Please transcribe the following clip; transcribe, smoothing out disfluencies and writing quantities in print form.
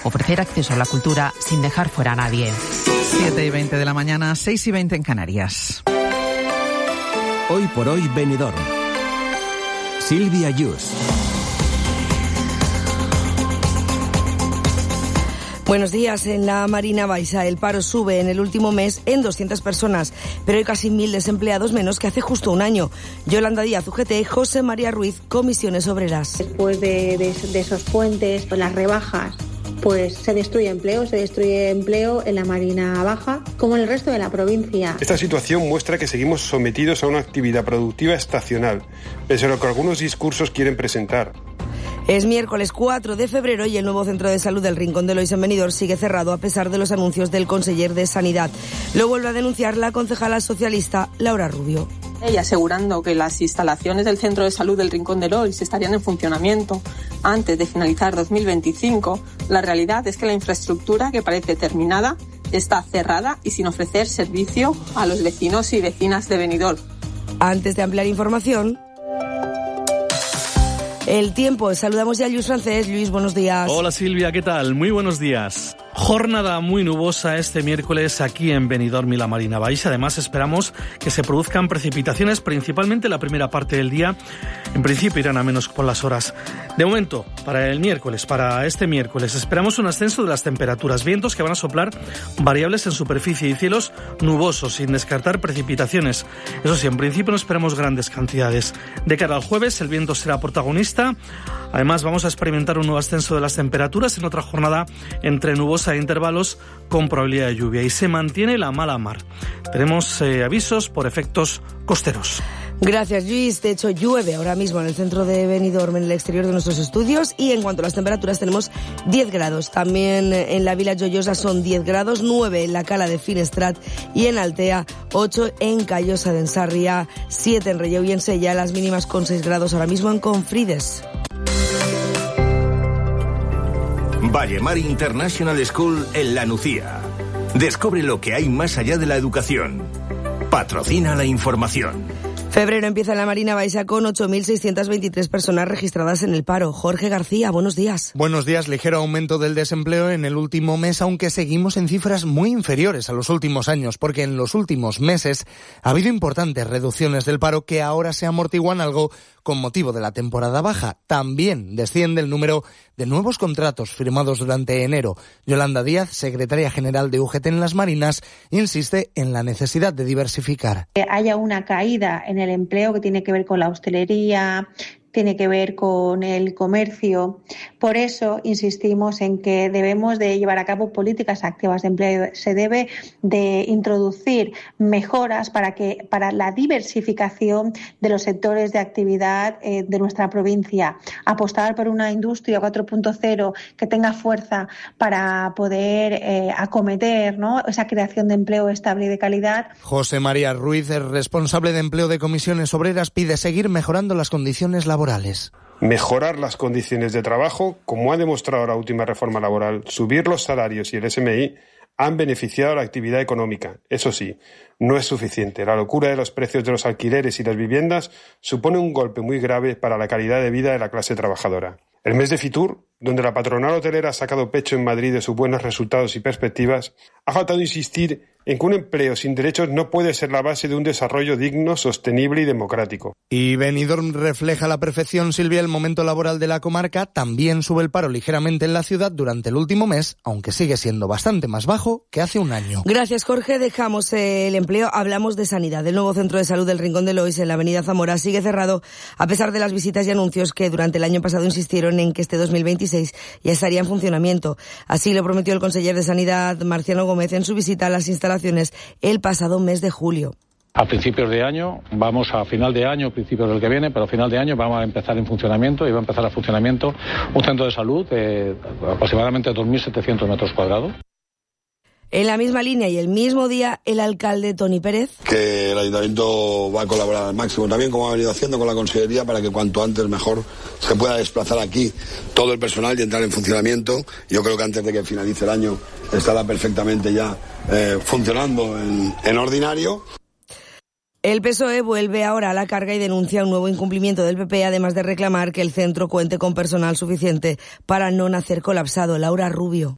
ofrecer acceso a la cultura sin dejar fuera a nadie. 7:20 de la mañana, 6:20 en Canarias. Hoy por hoy Benidorm. Silvia Yus. Buenos días. En la Marina Baixa el paro sube en el último mes en 200 personas, pero hay casi 1.000 desempleados menos que hace justo un año. Yolanda Díaz, UGT, José María Ruiz, Comisiones Obreras. Después de esos puentes, las rebajas, pues se destruye empleo en la Marina Baja, como en el resto de la provincia. Esta situación muestra que seguimos sometidos a una actividad productiva estacional, pese a lo que algunos discursos quieren presentar. Es miércoles 4 de febrero y el nuevo centro de salud del Rincón de Lois en Benidorm sigue cerrado a pesar de los anuncios del conseller de Sanidad. Lo vuelve a denunciar la concejala socialista Laura Rubio. Ella asegurando que las instalaciones del centro de salud del Rincón de Lois estarían en funcionamiento antes de finalizar 2025. La realidad es que la infraestructura, que parece terminada, está cerrada y sin ofrecer servicio a los vecinos y vecinas de Benidorm. Antes de ampliar información, el tiempo. Saludamos ya a Luis Francés. Luis, buenos días. Hola Silvia, ¿qué tal? Muy buenos días. Jornada muy nubosa este miércoles aquí en Benidorm y la Marina Baixa. Además, esperamos que se produzcan precipitaciones, principalmente la primera parte del día. En principio irán a menos por las horas. De momento, para este miércoles, esperamos un ascenso de las temperaturas. Vientos que van a soplar variables en superficie y cielos nubosos, sin descartar precipitaciones. Eso sí, en principio no esperamos grandes cantidades. De cara al jueves, el viento será protagonista. Además, vamos a experimentar un nuevo ascenso de las temperaturas en otra jornada entre nubosa e intervalos con probabilidad de lluvia. Y se mantiene la mala mar. Tenemos avisos por efectos costeros. Gracias, Luis. De hecho, llueve ahora mismo en el centro de Benidorm, en el exterior de nuestros estudios. Y en cuanto a las temperaturas, tenemos 10 grados. También en la Vila Joyosa son 10 grados, 9 en la Cala de Finestrat y en Altea, 8 en Callosa de Ensarria, 7 en Relleu y en Sella, las mínimas con 6 grados ahora mismo en Confrides. Vallemar International School en La Nucía. Descubre lo que hay más allá de la educación. Patrocina la información. Febrero empieza en la Marina Baixa con 8.623 personas registradas en el paro. Jorge García, buenos días. Buenos días. Ligero aumento del desempleo en el último mes, aunque seguimos en cifras muy inferiores a los últimos años, porque en los últimos meses ha habido importantes reducciones del paro que ahora se amortiguan algo con motivo de la temporada baja. También desciende el número de nuevos contratos firmados durante enero. Yolanda Díaz, secretaria general de UGT en las Marinas, insiste en la necesidad de diversificar. Que haya una caída en el empleo que tiene que ver con la hostelería, tiene que ver con el comercio. Por eso insistimos en que debemos de llevar a cabo políticas activas de empleo. Se debe de introducir mejoras para la diversificación de los sectores de actividad de nuestra provincia. Apostar por una industria 4.0 que tenga fuerza para poder acometer, ¿no?, esa creación de empleo estable y de calidad. José María Ruiz, el responsable de empleo de Comisiones Obreras, pide seguir mejorando las condiciones laborales. Mejorar las condiciones de trabajo, como ha demostrado la última reforma laboral, subir los salarios y el SMI han beneficiado a la actividad económica. Eso sí, no es suficiente. La locura de los precios de los alquileres y las viviendas supone un golpe muy grave para la calidad de vida de la clase trabajadora. El mes de Fitur, donde la patronal hotelera ha sacado pecho en Madrid de sus buenos resultados y perspectivas, ha faltado insistir en que un empleo sin derechos no puede ser la base de un desarrollo digno, sostenible y democrático. Y Benidorm refleja a la perfección, Silvia, el momento laboral de la comarca. También sube el paro ligeramente en la ciudad durante el último mes, aunque sigue siendo bastante más bajo que hace un año. Gracias, Jorge. Dejamos el empleo, hablamos de sanidad. El nuevo centro de salud del Rincón de Lois en la avenida Zamora sigue cerrado a pesar de las visitas y anuncios que durante el año pasado insistieron en que este 2026 ya estaría en funcionamiento. Así lo prometió el conseller de Sanidad, Marciano Gómez, en su visita a las instalaciones el pasado mes de julio. A principios de año, vamos a final de año, principios del que viene, pero a final de año vamos a empezar en funcionamiento y va a empezar a funcionamiento un centro de salud de aproximadamente 2.700 metros cuadrados. En la misma línea y el mismo día, el alcalde Toni Pérez. Que el ayuntamiento va a colaborar al máximo también, como ha venido haciendo con la consellería, para que cuanto antes mejor se pueda desplazar aquí todo el personal y entrar en funcionamiento. Yo creo que antes de que finalice el año estará perfectamente ya funcionando en ordinario. El PSOE vuelve ahora a la carga y denuncia un nuevo incumplimiento del PP, además de reclamar que el centro cuente con personal suficiente para no nacer colapsado. Laura Rubio.